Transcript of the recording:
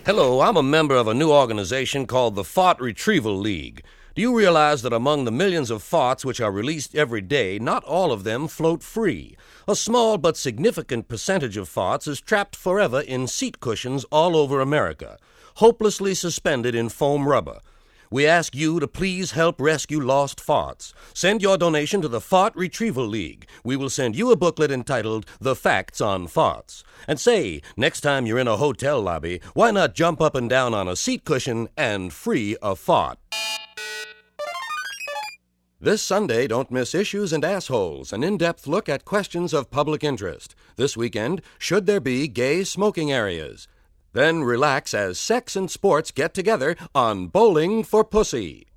Hello, I'm a member of a new organization called the Fart Retrieval League. Do you realize that among the millions of farts which are released every day, not all of them float free? A small but significant percentage of farts is trapped forever in seat cushions all over America, hopelessly suspended in foam rubber. We ask you to please help rescue lost farts. Send your donation to the Fart Retrieval League. We will send you a booklet entitled The Facts on Farts. And say, next time you're in a hotel lobby, why not jump up and down on a seat cushion and free a fart? This Sunday, don't miss Issues and Assholes, an in-depth look at questions of public interest. This weekend, should there be gay smoking areas? Then relax as sex and sports get together on Bowling for Pussy.